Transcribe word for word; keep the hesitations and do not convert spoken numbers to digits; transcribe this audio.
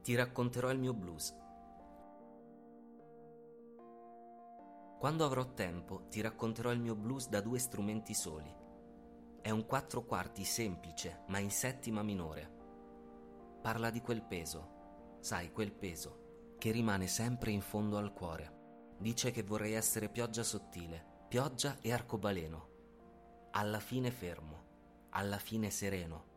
Ti racconterò il mio blues. Quando avrò tempo, ti racconterò il mio blues da due strumenti soli. È un quattro quarti semplice, ma in settima minore. Parla di quel peso, sai, quel peso, che rimane sempre in fondo al cuore. Dice che vorrei essere pioggia sottile, pioggia e arcobaleno. Alla fine fermo, alla fine sereno,